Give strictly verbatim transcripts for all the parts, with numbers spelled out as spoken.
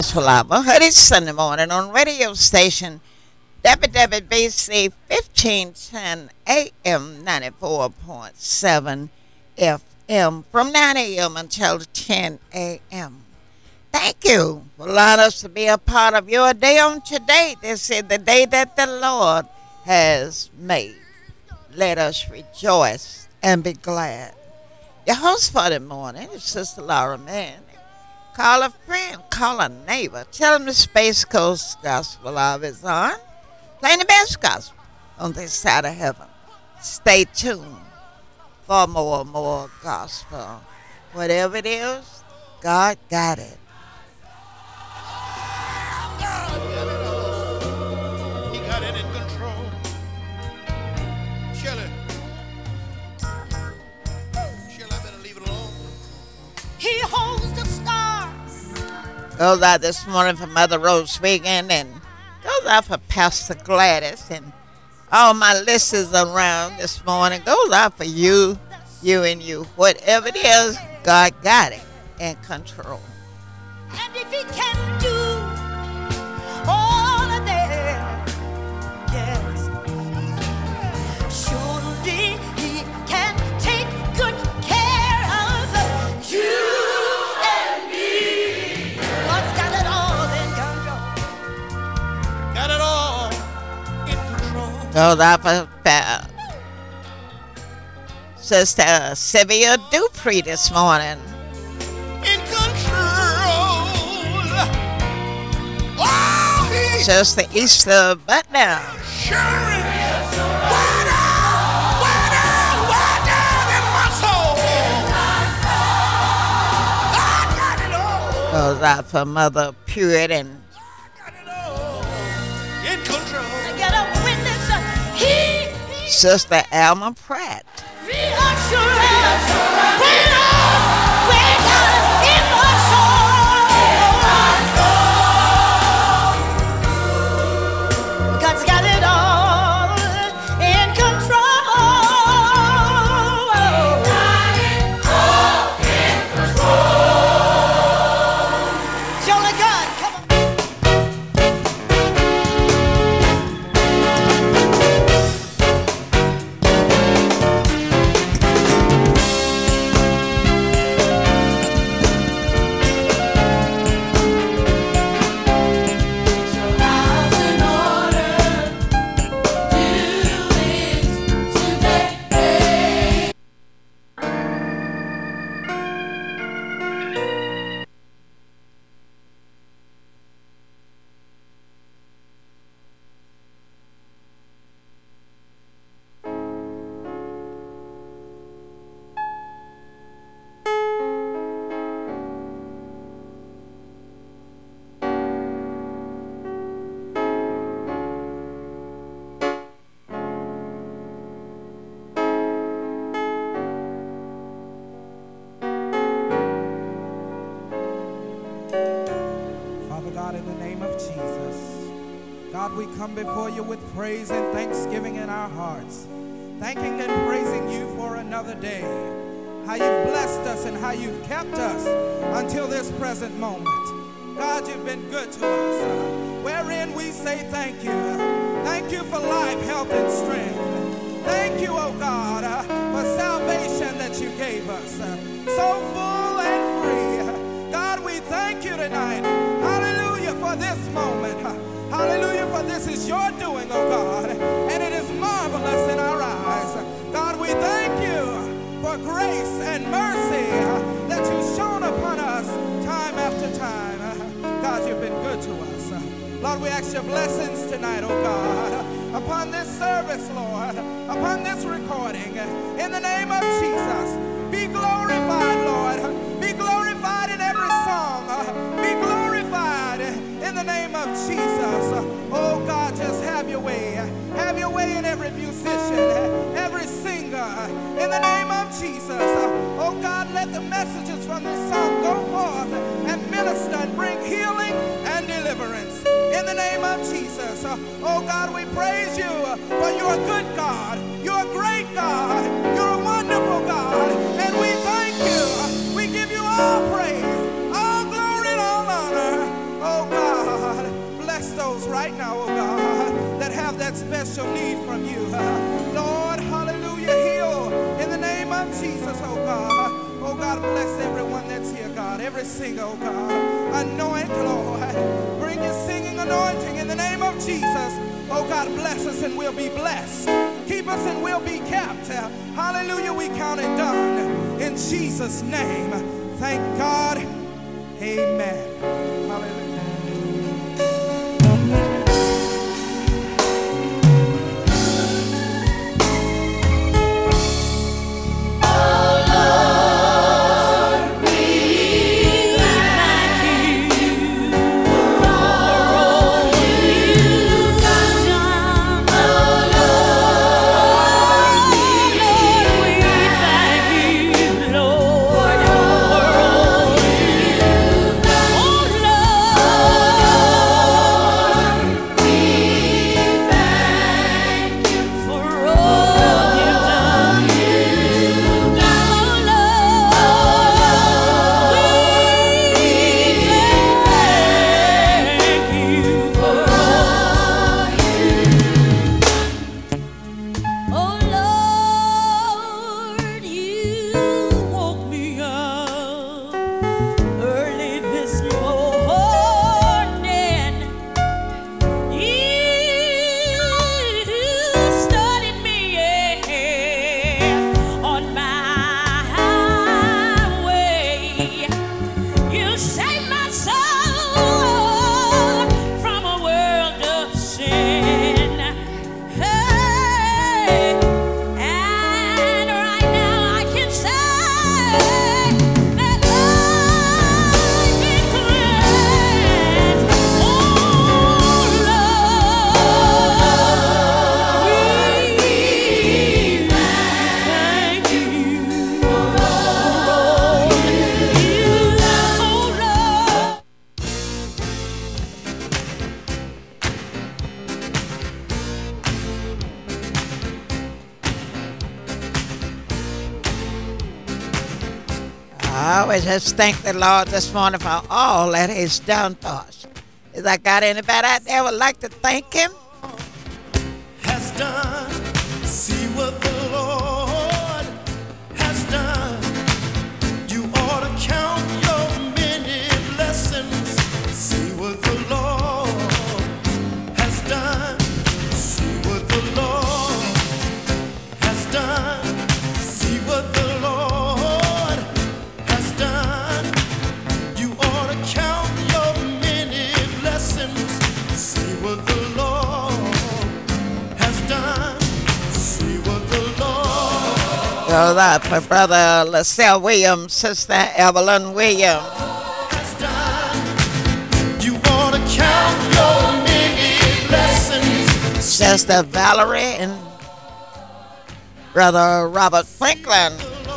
Lava. Hoodie Sunday morning on radio station W W B C fifteen ten A M ninety-four point seven F M from nine A M until ten A M. Thank you for allowing us to be a part of your day on today. This is the day that the Lord has made. Let us rejoice and be glad. Your host for the morning is Sister Laura Mann. Call a friend, call a neighbor. Tell them the Space Coast Gospel Hour is on. Playing the best gospel on this side of heaven. Stay tuned for more and more gospel. Whatever it is, God got it. He got it in control. Shirley. Shirley, I better leave it alone. He holds the stars. Goes out this morning for Mother Rose Wiggin and goes out for Pastor Gladys and all my listeners around this morning. Goes out for you, you and you. Whatever it is, God got it in control. And if he can do all of that, yes, surely he can take good care of you and me. God's got it all in control. Got it all in control. Goes out for uh, Sister Sylvia Dupree this morning. In control. Oh, he Just the Easter but now. sure is. Way down, way down, way down in my soul. I got it all. Goes out for Mother Puritan. Got it all in control. I get a witness. uh, He, he Sister Alma Pratt. reassurance. When all we got in my soul. God's got it all in control. Surely God, come on. Father God, in the name of Jesus, God, we come before you with praise and thanksgiving in our hearts, thanking and praising you for another day, how you've blessed us and how you've kept us until this present moment. God, you've been good to us, uh, wherein we say thank you. Thank you for life, health, and strength. Thank you, oh God, uh, for salvation that you gave us, uh, so full and free. God, we thank you tonight. Hallelujah for this moment. Hallelujah for this is your doing, oh God, and it is marvelous in our eyes. God, we thank you for grace and mercy that you've shown upon us time after time. God, you've been good to us. Lord, we ask your blessings tonight, oh God, upon this service, Lord, upon this recording. In the name of Jesus, be glorified, Lord. Be glorified in every song. Be glorified in the name of Jesus. Oh God, just have your way. Have your way in every musician, every singer. In the name of Jesus. Oh God, let the messages from this song go forth and minister and bring healing and deliverance. In the name of Jesus. Oh God, we praise you for you're a good God. You're a great God. You're a wonderful God. And we thank you. We give you all praise, all glory, and all honor. Oh those right now, oh God, that have that special need from you. Uh, Lord, hallelujah, heal in the name of Jesus, oh God. Oh God, bless everyone that's here, God. Every singer, oh God. Anoint, Lord. Bring your singing anointing in the name of Jesus. Oh God, bless us and we'll be blessed. Keep us and we'll be kept. Hallelujah, we count it done. In Jesus' name. Thank God. Amen. Hallelujah. I always just thank the Lord this morning for all that He's done for us. Is I got anybody out there would like to thank Him? Has done. See what the Lord has done. You ought to count your many blessings. See what the Lord has done. See what the Lord has done. See what the Lord has done. You ought to count your many blessings. See what the Lord has done. See what the Lord Goes out for Brother LaSalle Williams, Sister Evelyn Williams, has done. You ought to count your many blessings. Sister Valerie, and Brother Robert Franklin.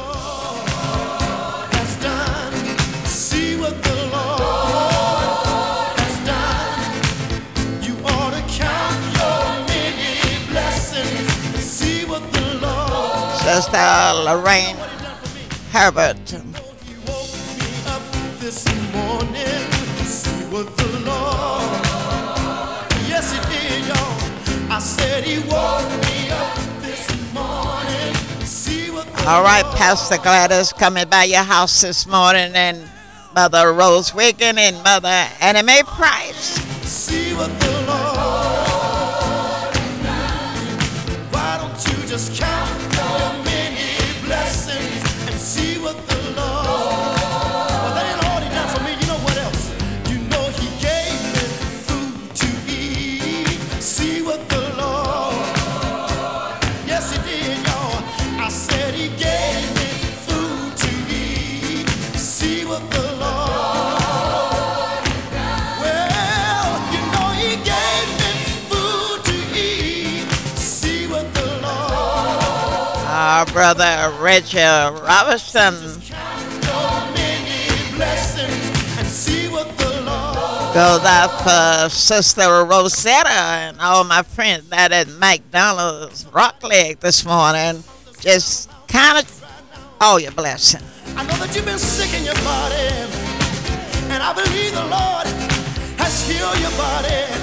Has done. See what the Lord has done. You ought to count your many blessings. See what the Lord Sister Lorraine Herbert, He woke me up this morning. See what the Lord. Yes, He did, y'all. I said He woke me up this morning. See what the all right, Pastor Gladys coming by your house this morning, and Mother Rose Wiggin and Mother Annie Mae Price. See what the Lord. Why don't you just count your many blessings and see what the Lord. Well, that ain't all He done for me. You know what else? You know He gave me food to eat. See what the Lord. Yes, He did, y'all. I said He gave me food to eat. See what the Lord. Well, you know He gave me food to eat. See what the Lord. Our brother Reggie Robinson Count your many blessings and see what the Lord. goes out for Sister Rosetta and all my friends that at McDonald's Rock Leg this morning. Just kind of all your blessing. I know that you've been sick in your body, and I believe the Lord has healed your body.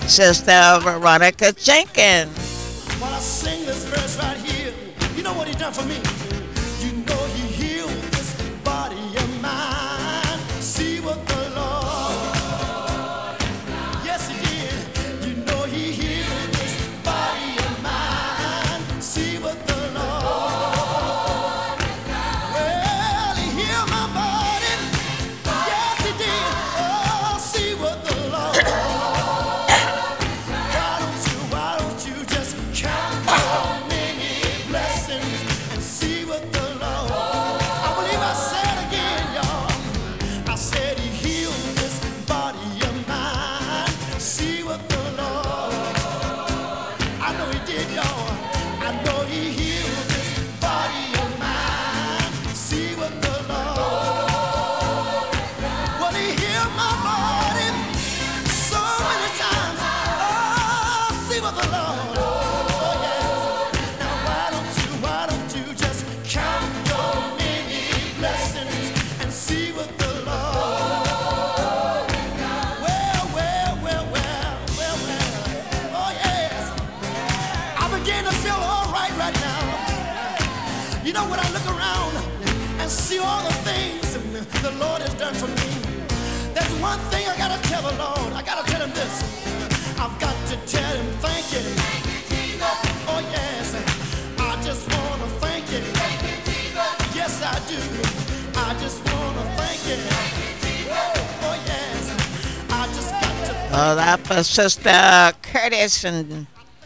Sister Veronica Jenkins. While I sing this verse right here, you know what he done for me? You know he healed this body of mine. See what the Lord, yes he did. You know he healed this body of mine. See what the Lord, well he healed my body. Yes he did. Oh, see what the Lord. Why don't you, why don't you just count your many blessings and see what the Lord. I believe I said again, y'all. I said he healed this body of mine. See what the Lord. I know he did, y'all. I know he healed this body of mine. See what the Lord. Well, he healed my body so many times. Oh, see what the Lord. Oh, yes. Now, why don't you, why don't you just count your many blessings and see what the Lord. Well, well, well, well, well, well. Oh, yes. I begin to feel all right right now. You know, when I look around and see all the things the Lord has done for me, there's one thing I gotta tell the Lord. I gotta tell him this. I've got to tell him thank you. Oh yes, I just wanna thank you. Yes I do. I just wanna thank you. Oh yes, I just got to thank Oh, that for Sister Curtis and,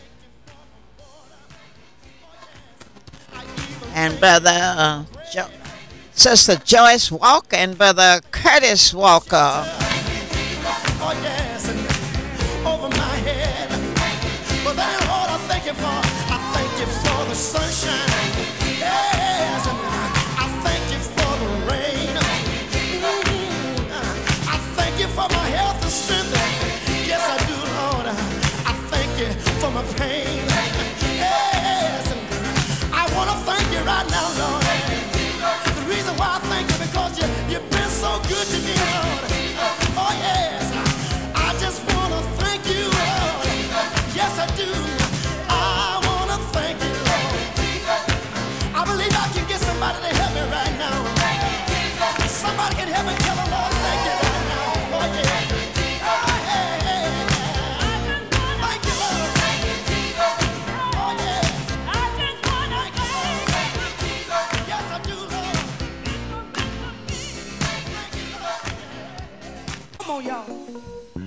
and Brother uh, jo- Sister Joyce Walker and Brother Curtis Walker. oh yes, and over my head. But then Lord, I thank you for, I thank you for the sunshine. Yes, and I thank you for the rain. Mhm. I thank you for my health and strength. Yes, I do, Lord. I thank you for my pain. Yes, and I want to thank you right now, Lord. The reason why I thank you because you, you've been so good to me, Lord. Oh, yes. I just want to thank you, Lord. Yes, I do. I want to thank you, Lord. I believe I can get somebody to help me right now. Somebody can help me tell the Lord thank you right now. Oh, yeah. Oh, yeah, yeah, yeah. Thank you, Lord. Oh, yeah. Thank you, Lord. Yes, I do, Lord. Thank you, Lord. Come on, y'all.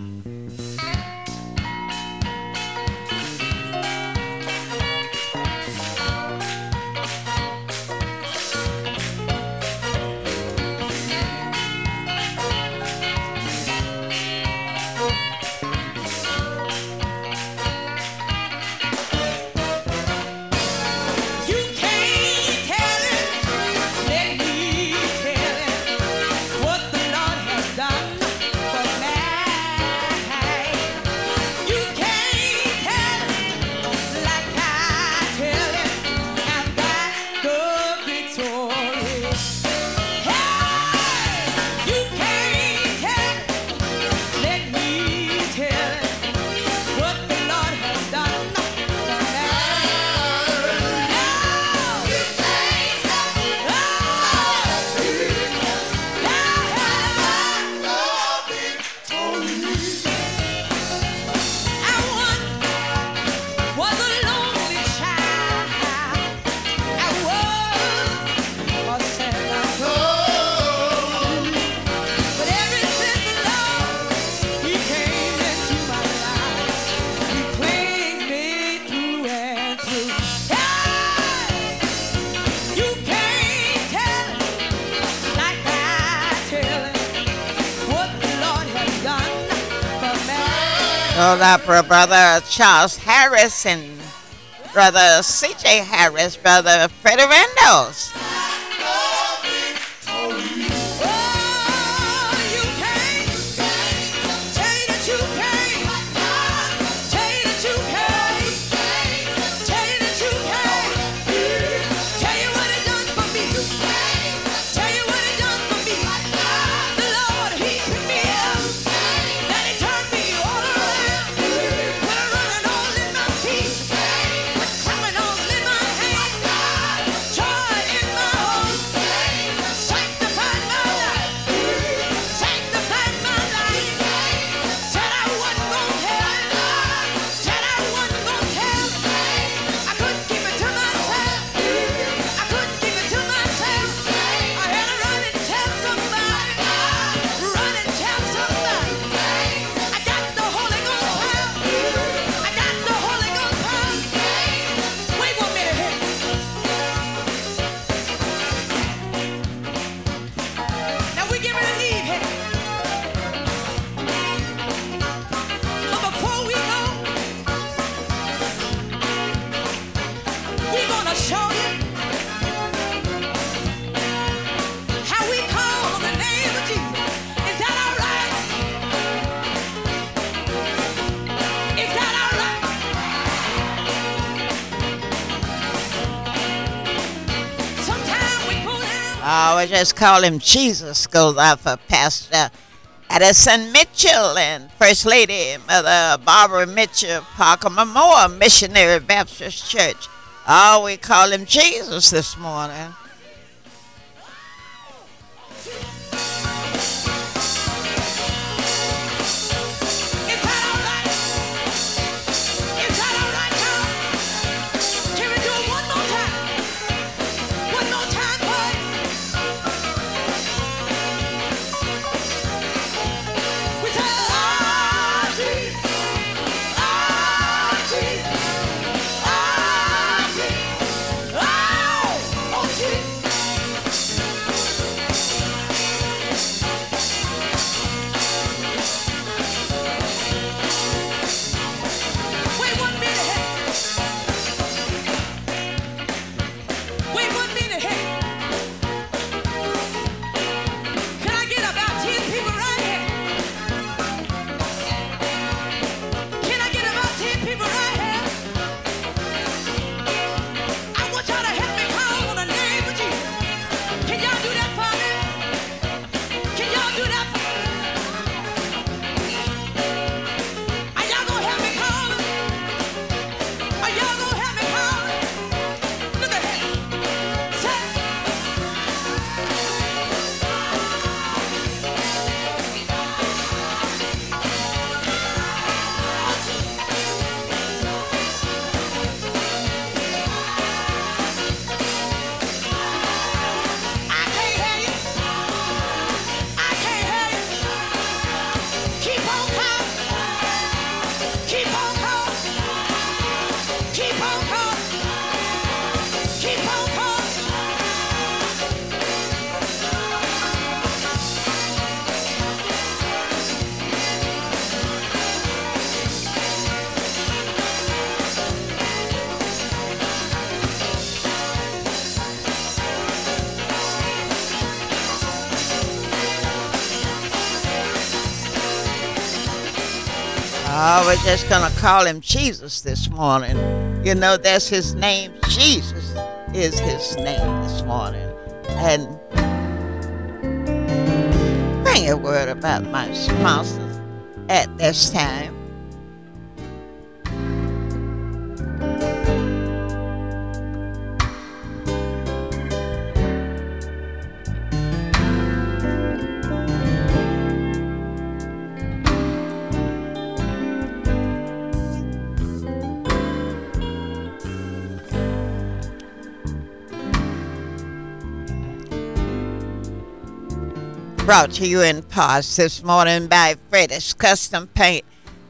You can't tell it, let me tell it, what the Lord has done for me. You can't tell it like I tell it. I've got the victory. Hey, you can't tell it, let me tell it, what the Lord has done for me. Oh, that for Brother Charles Harris and Brother C J Harris, Brother Freddie Randalls. I would just call him Jesus, goes out for Pastor Addison Mitchell and First Lady Mother Barbara Mitchell, Parker Memorial Missionary Baptist Church. Oh, we call him Jesus this morning. Oh, we're just going to call him Jesus this morning. You know, that's his name. Jesus is his name this morning. And bring a word about my sponsors at this time. Brought to you in parts this morning by Freddy's Custom Paint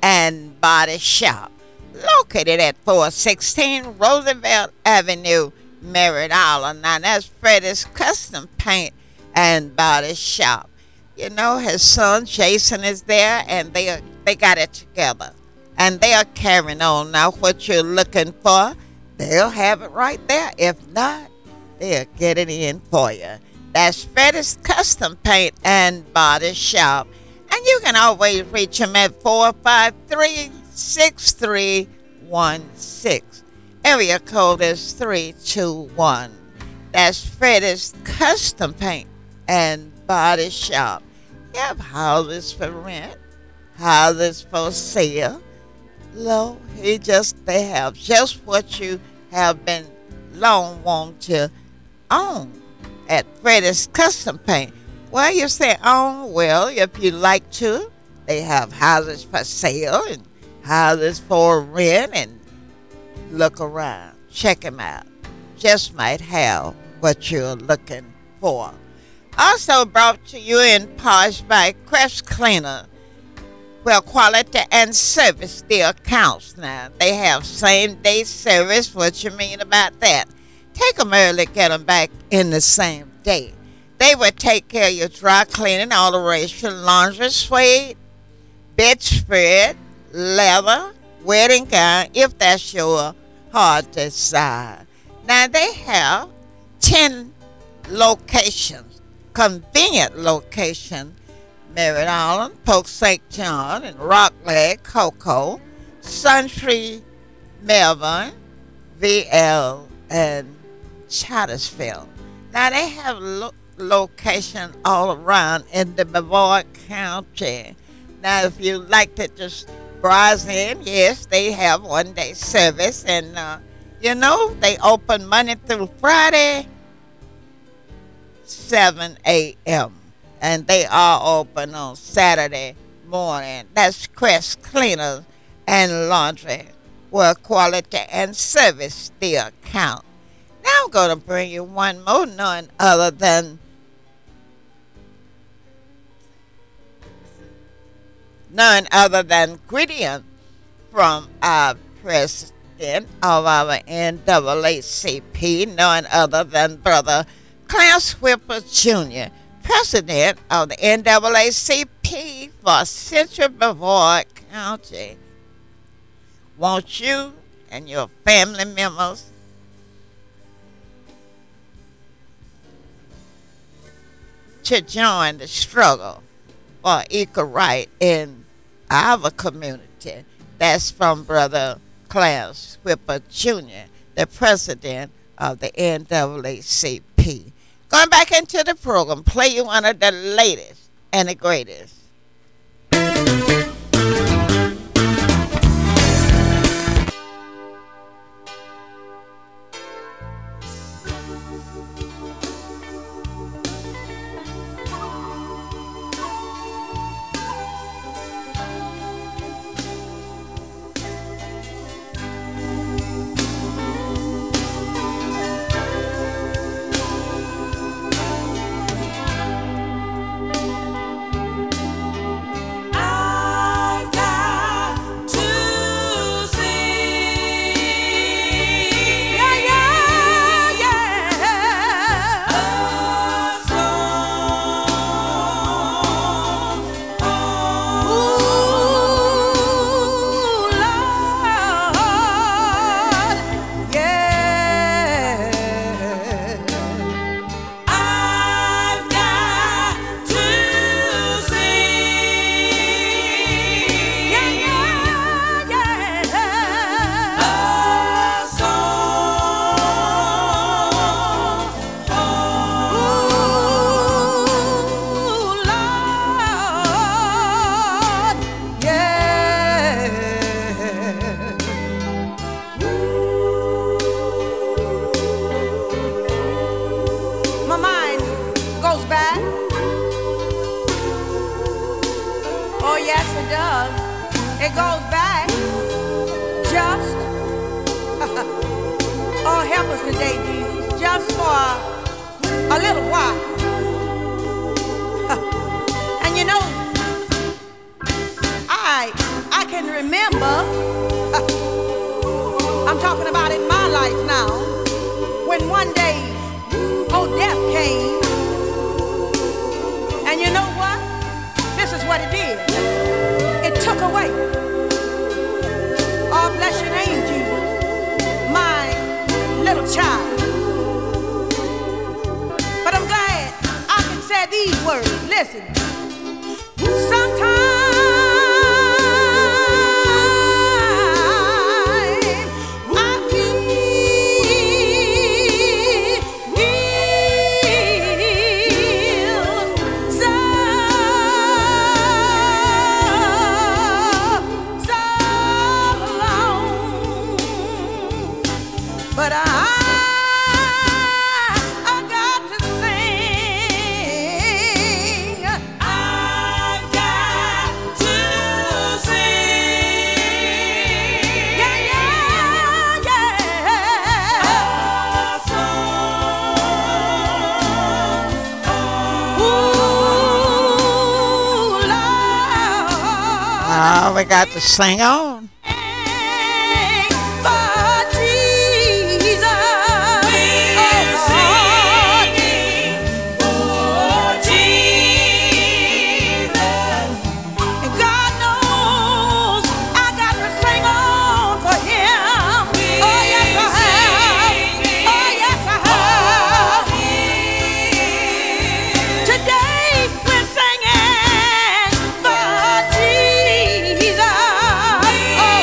and Body Shop, located at four sixteen Roosevelt Avenue, Merritt Island. Now that's Freddy's Custom Paint and Body Shop. You know, his son Jason is there, and they are, they got it together, and they are carrying on. Now, what you're looking for, they'll have it right there. If not, they'll get it in for you. That's Freddy's Custom Paint and Body Shop. And you can always reach them at four five three, six three one six. Area code is three two one. That's Freddy's Custom Paint and Body Shop. You have houses for rent, houses for sale. Lo, he just, they have just what you have been long wanting to own at Freddy's Custom Paint. Well, you say own, well, if you like to, they have houses for sale and houses for rent, and look around, check them out. Just might have what you're looking for. Also brought to you in parts by Crest Cleaner. Well, quality and service still counts now. They have same day service. What you mean about that? Take them early, get them back in the same day. They will take care of your dry cleaning, alteration, laundry, suede, bedspread, leather, wedding gown, if that's your heart desire. Now, they have ten locations, convenient locations: Merritt Island, Polk Saint John, and Rockledge, Cocoa, Suntree, Melbourne, V L, and Chartersville. Now, they have lo- location all around in the Brevard County. Now, if you like to just browse in, yes, they have one day service, and uh, you know they open Monday through Friday, seven a.m. and they are open on Saturday morning. That's Crest Cleaners and Laundry, where quality and service still count. Now I'm going to bring you one more, none other than none other than Gideon from our president of our N double A C P, none other than Brother Clarence Whipper Junior, president of the N double A C P for Central Brevard County. Want you and your family members to join the struggle for equal right in our community. That's from Brother Clarence Whipper Junior, the president of the N double A C P. Going back into the program, play you one of the latest and the greatest. We got to sing on. Oh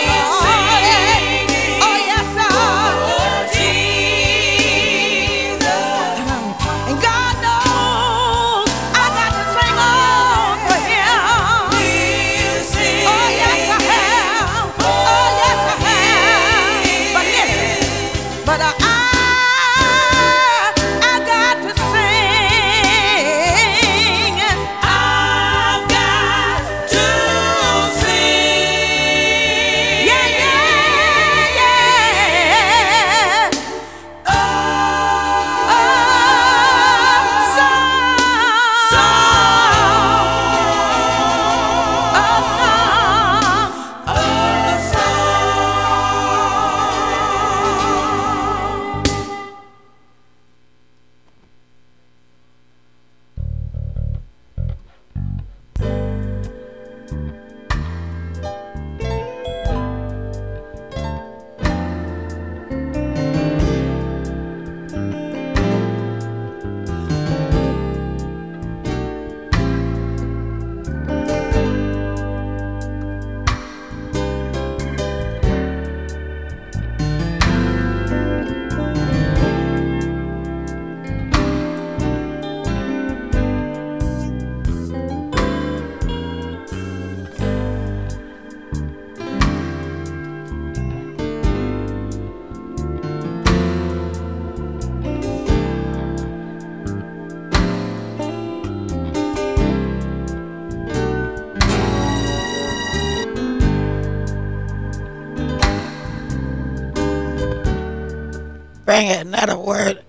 Bring another word.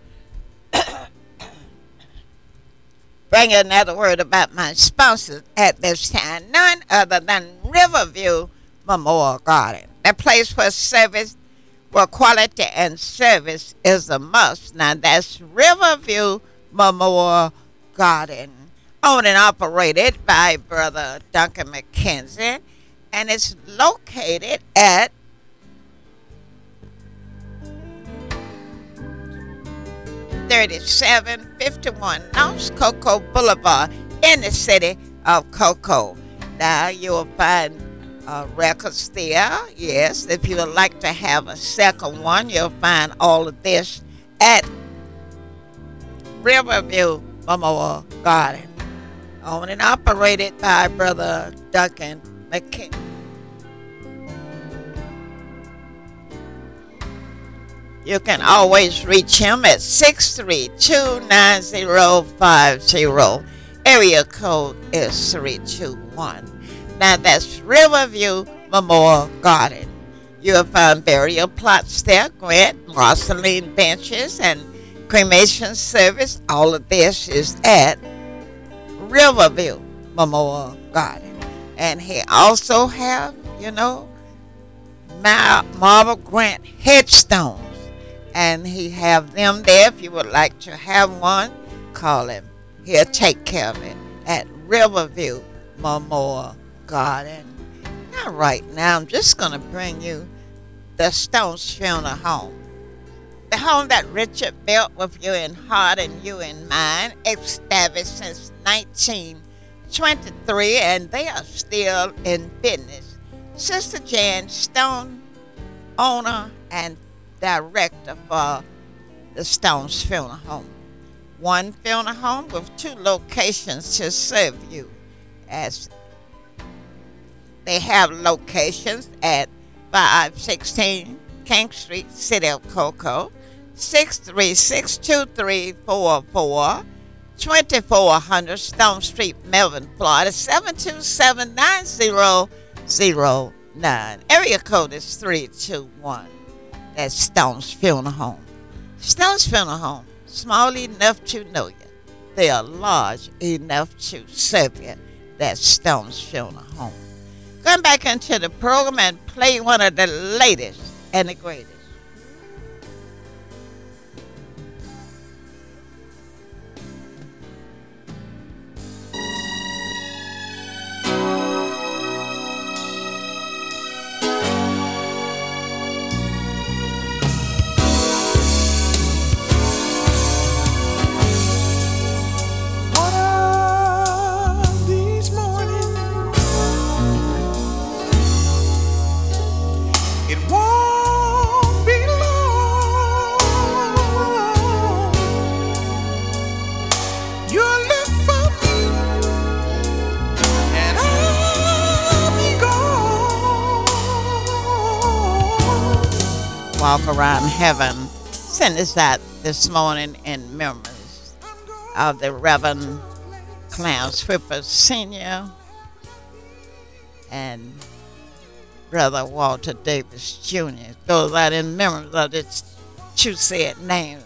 Bring another word about my sponsors at this time. None other than Riverview Memorial Garden. That place for service, where quality and service is a must. Now that's Riverview Memorial Garden, owned and operated by Brother Duncan McKenzie, and it's located at thirty-seven fifty-one North Cocoa Boulevard in the city of Cocoa. Now you will find uh, records there. Yes, if you would like to have a second one, you'll find all of this at Riverview Memorial Garden, owned and operated by Brother Duncan McKenzie. You can always reach him at six three two, nine zero five zero. Area code is three two one. Now that's Riverview Memorial Garden. You'll find burial plots there, grant, marceline benches, and cremation service. All of this is at Riverview Memorial Garden. And he also have, you know, Mar- Marble Grant headstones. And he have them there. If you would like to have one, call him. He'll take care of it at Riverview Memorial Garden. Now, right now, I'm just going to bring you the Stones Funeral Home. The home that Richard built with you in heart and you in mind, established since nineteen twenty-three, and they are still in business. Sister Jan Stone, owner and director for the Stones Funeral Home. One funeral home with two locations to serve you, as they have locations at five sixteen King Street, City of Cocoa, six three six, two three four four, twenty-four hundred Stone Street, Melvin, Florida, seven two seven, nine zero zero nine. Area code is three two one. That's Stone's Funeral Home. Stone's Funeral Home, small enough to know you. They are large enough to serve you. That's Stone's Funeral Home. Going back into the program and play one of the latest and the greatest. Walk Around Heaven. Send us out this morning in memories of the Reverend Clarence Whipper Senior and Brother Walter Davis Junior Goes out in memories of the two said names.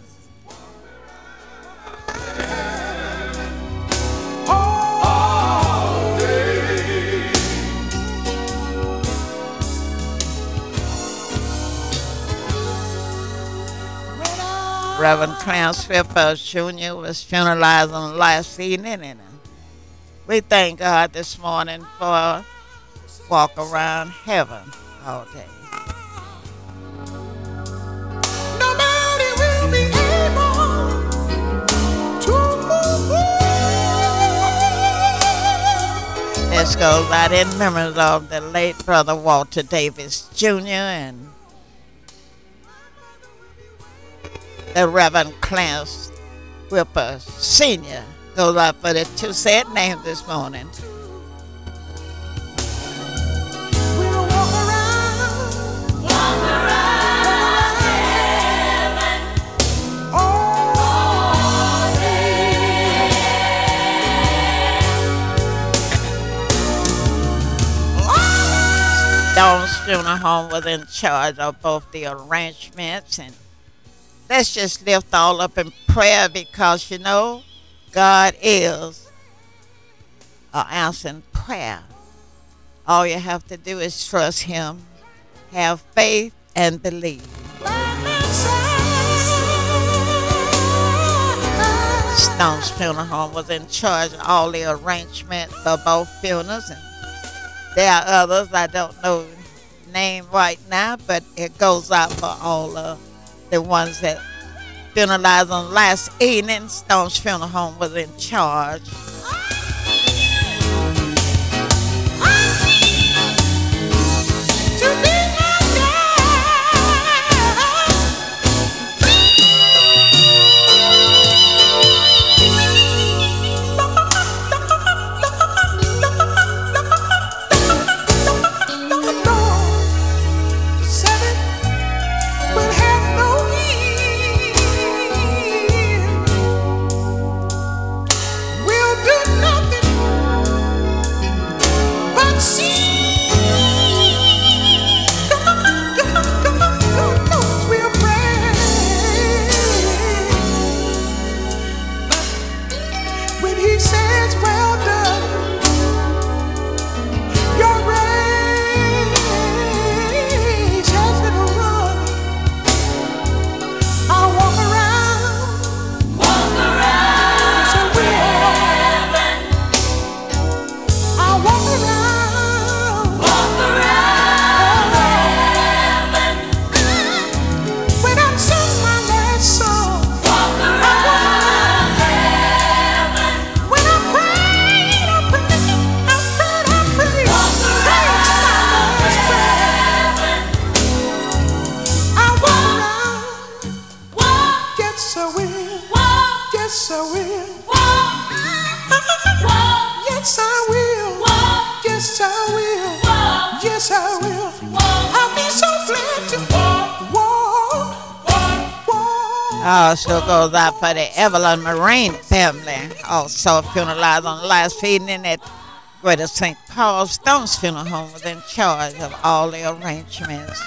Reverend Clarence Whipper Junior was funeralized on last evening, and we thank God this morning for Walk Around Heaven all day. Nobody will be able to. This goes out in memory of the late Brother Walter Davis Junior and the Reverend Clarence Whipper Senior Goes out for the two said names this morning. We'll walk around, walk around heaven all day. Stone's Funeral Home was in charge of both the arrangements and Let's just lift all up in prayer because you know God is an answering prayer. All you have to do is trust Him, have faith, and believe. Stone's Funeral Home was in charge of all the arrangement for both funerals, and there are others I don't know name right now, but it goes out for all of the ones that funeralized on last evening. Stone's Funeral Home was in charge. Also goes out for the Evelyn Marine family. Also funeralized on the last evening at Greater Saint Paul. Stone's Funeral Home was in charge of all the arrangements.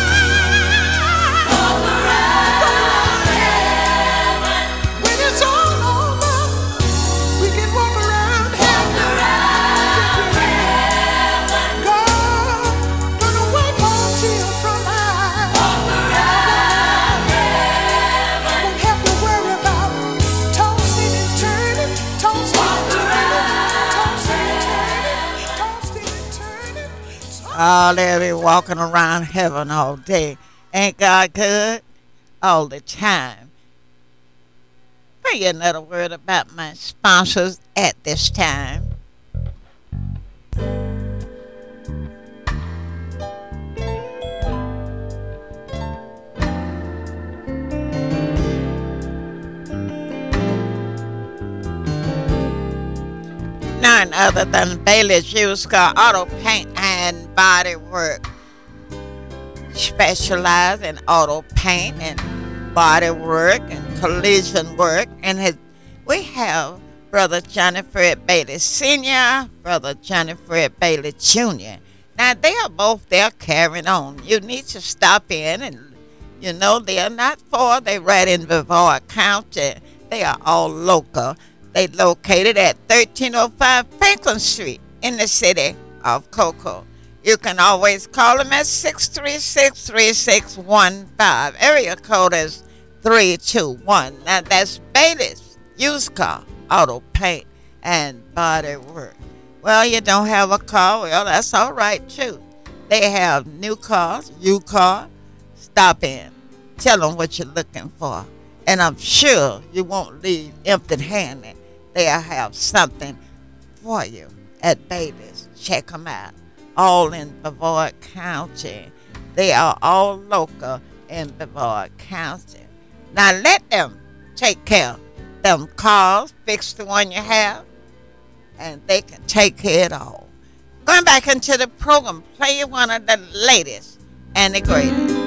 Oh, they'll be walking around heaven all day. Ain't God good? All the time. Bring you another word about my sponsors at this time. None other than Bailey's Used Car Auto Paint and Body Work. Specialize in auto paint and body work and collision work. And his, we have Brother Johnny Fred Bailey Senior, Brother Johnny Fred Bailey Junior Now, they are both there carrying on. You need to stop in and, you know, they are not far. They're right in Brevard County. They are all local. They located at thirteen oh five Franklin Street in the city of Cocoa. You can always call them at six three six, three six one five. Area code is three two one. Now that's Bailey's Used Car Auto Paint and Body Work. Well, you don't have a car? Well, that's all right too. They have new cars, used car. Stop in. Tell them what you're looking for. And I'm sure you won't leave empty-handed. They'll have something for you at Bailey's. Check them out. All in Brevard County. They are all local in Brevard County. Now let them take care of them cars, fix the one you have, and they can take care of it all. Going back into the program, play you one of the latest and the greatest.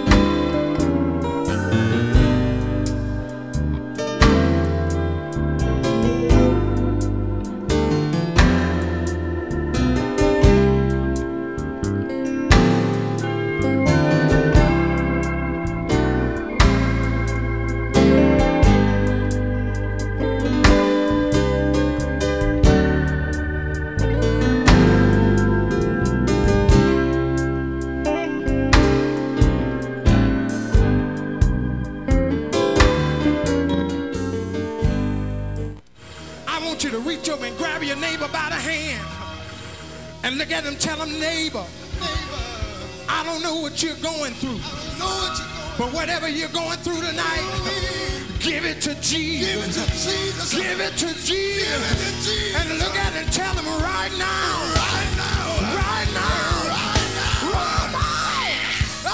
And look at them, tell them, neighbor, I don't know what you're going through, but whatever you're going through tonight, give it to Jesus. Give it to Jesus. And look at it and tell them right now. Right now. Right now. Right now.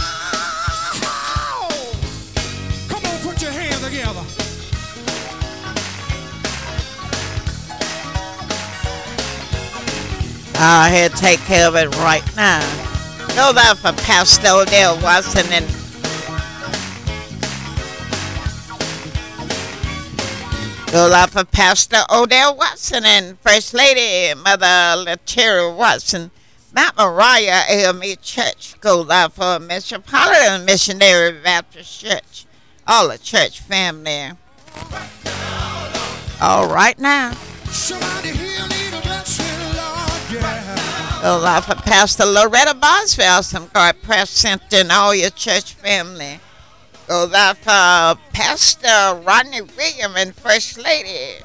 Oh! Come on, put your hands together. I'll here take care of it right now. Go there for Pastor Odell Watson and go out for Pastor Odell Watson and First Lady Mother Latera Watson. Mount Moriah A M E Church. Go out for Metropolitan Missionary Baptist Church. All the church family. All right now. Somebody here need a blessing, Lord. Yeah. Go out for Pastor Loretta Boswell, some God Press Center and all your church family. Go out for Pastor Rodney William and First Lady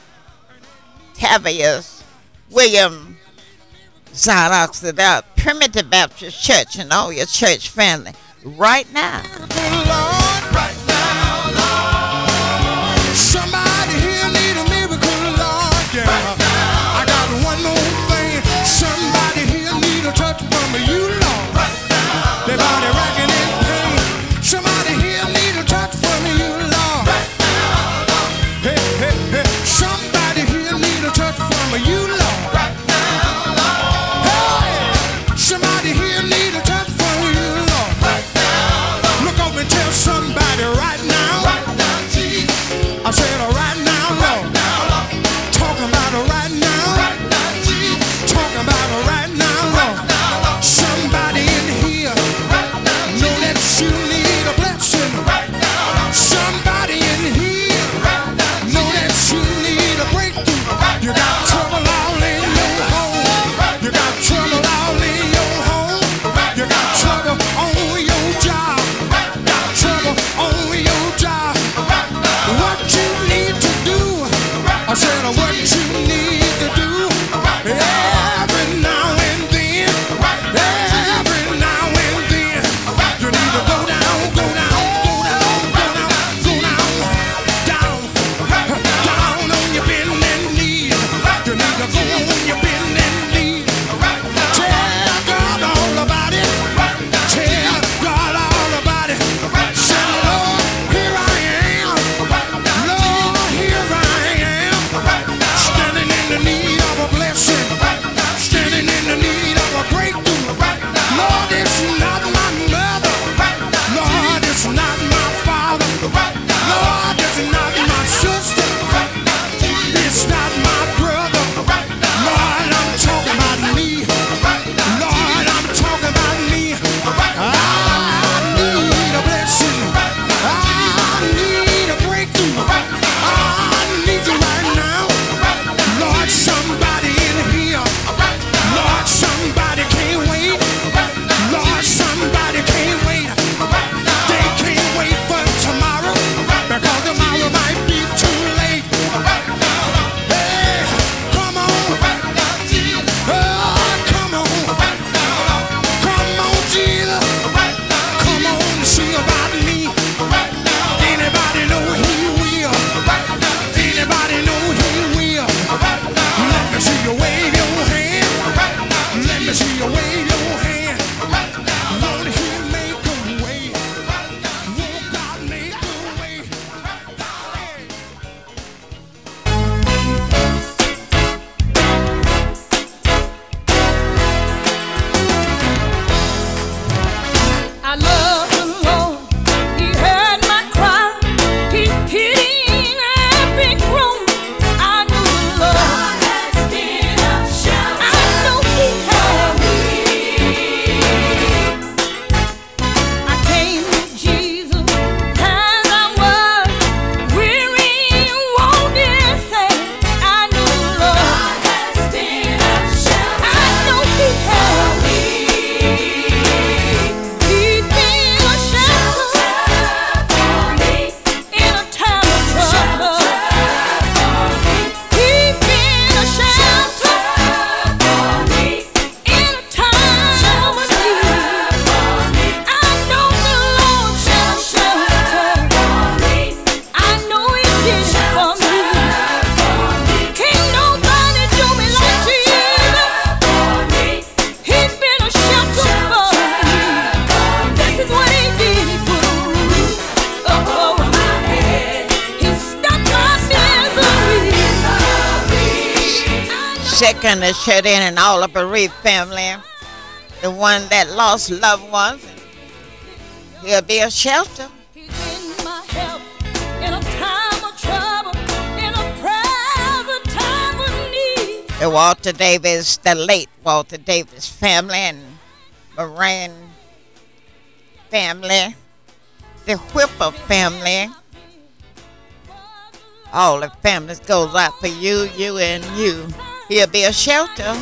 Tavius William Zion Oxford Primitive Baptist Church and all your church family right now. Lord, right now, Lord. Somebody here need a miracle, Lord. Yeah. Right now, I got one more thing. Somebody here need a touch from you, Lord. Right now, their body racking in pain. Somebody here need a touch from you, Lord. Right now, Lord. Hey, hey, hey. Somebody here need a touch from you, Lord. Right now, Lord. Hey, somebody here need a touch from you, Lord. Right now, Lord. Look over and tell somebody. sick and the shut in and all the bereaved family, the one that lost loved ones. He'll be a shelter. He's been my help in a time of trouble, in a present time of need. The Walter Davis, the late Walter Davis family and Moran family, the Whipper family. All the families goes out for you, you, and you. He'll be a shelter.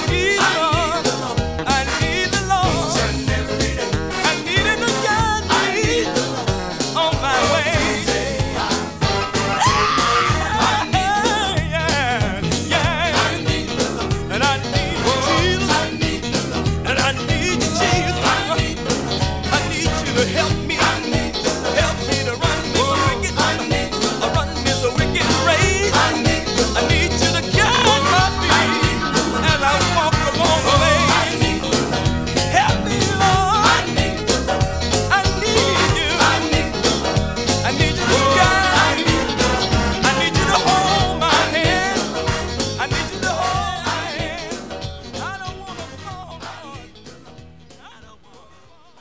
need the Lord. I need the Lord. I need Him to guide me on my way. Yeah, yeah. And I need you, Jesus. And I need you, Jesus. I need you to help me. Help me to run this wicked, uh, run this wicked race. I need you to guide my feet as I walk along the way. Help me, Lord. I need you. I need you to guide me. I need you to hold my hand. I need you to hold my hand. I don't want to fall, Lord. I don't want to fall.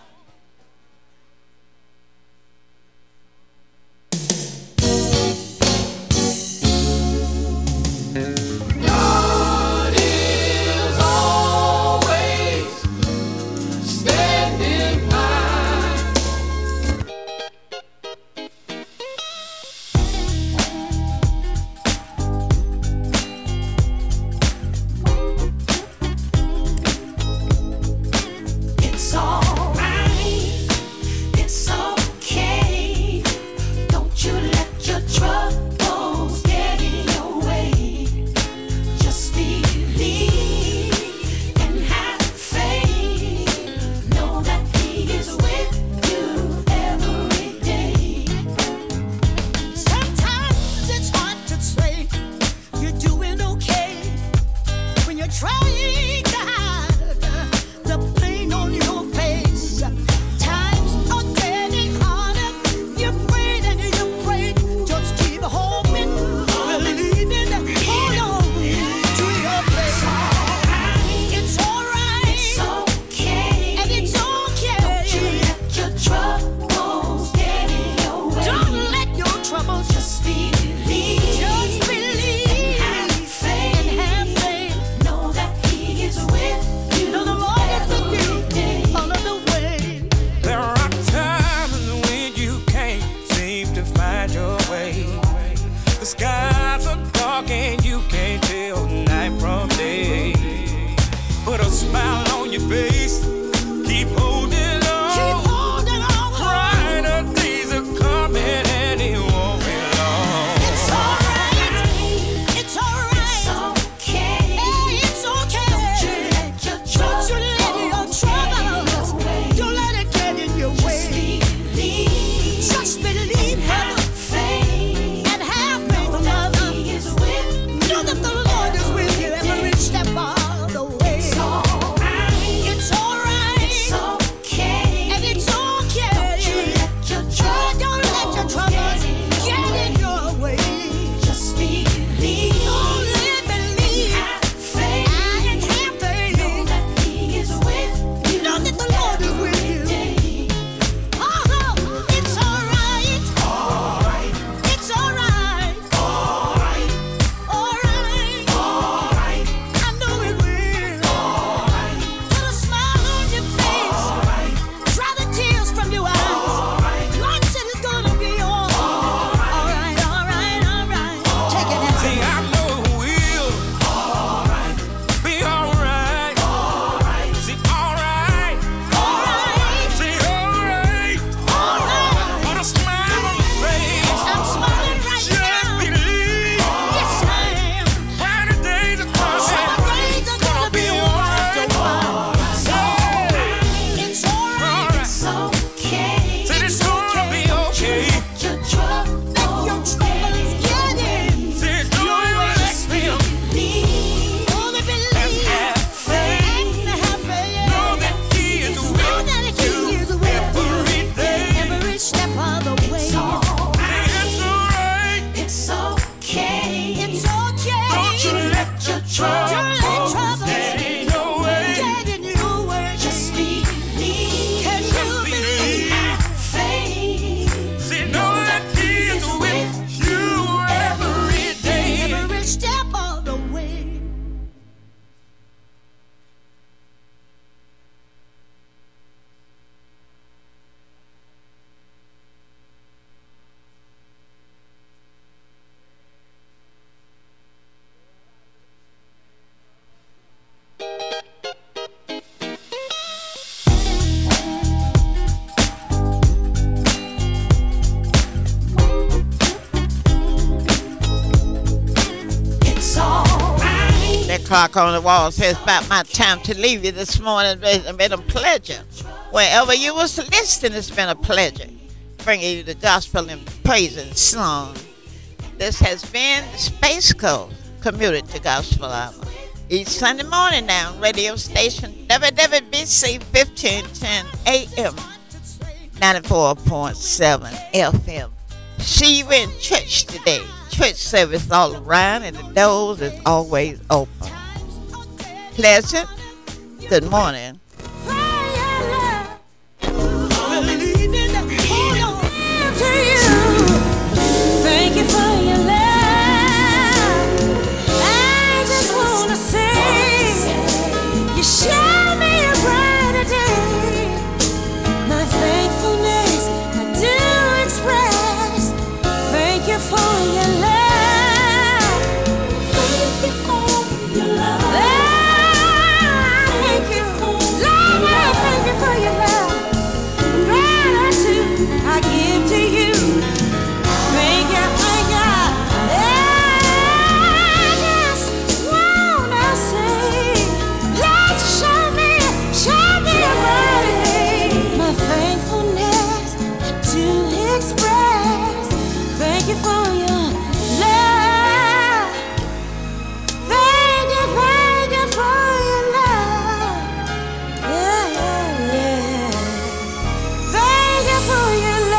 It's alright, it's okay. Don't you let your troubles get in your way. Just believe and have faith. Know that He is with you every day. Sometimes it's hard to say you're doing okay when you're trying to hide the pain on your face. Times are getting harder. You pray and you pray. Just keep hoping, believing, hold on to your place. It's alright, It's okay. and it's okay. Don't you let your troubles get in your way. Don't let your troubles Just believe. just believe And have faith. and have faith. Know that He is with clock on the wall says about my time to leave you this morning. It's been a pleasure. Wherever you was listening, it's been a pleasure bringing you the gospel and praise and song. This has been the Space Coast Community Gospel Hour. Each Sunday morning now on radio station W W B C fifteen ten A M, ninety-four point seven F M. See you in church today. Church service all around and the doors is always open. Pleasant good morning. Thank you for your love. I just wanna say, you show me a brighter day. My thankfulness I do express. Thank you for your love. Thank you for your love. Thank you, Lord. Thank you for your love. Gratitude I give to you. Thank you, thank you. I just wanna say, Lord, show me, show me a way. My thankfulness to express. Thank you for your love. Thank you, thank you for your love. Yeah, yeah, yeah. Thank you for your love.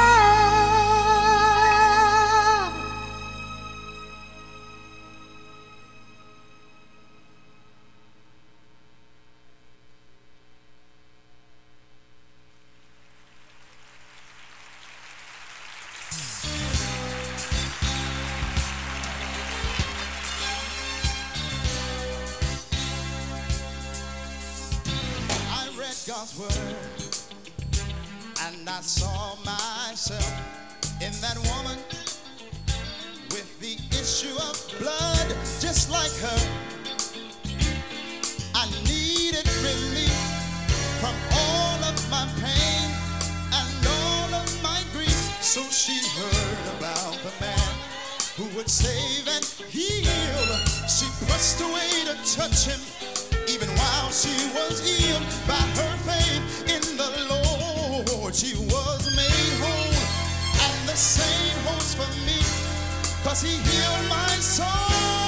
I read God's word and I saw myself in that woman with the issue of blood, just like her. I needed relief from all of my pain and all of my grief. So she heard about the man who would save and heal. She pressed away to touch him, even while she was healed. By her faith in the Lord, she was made whole. And the same holds for me, 'cause he healed my soul.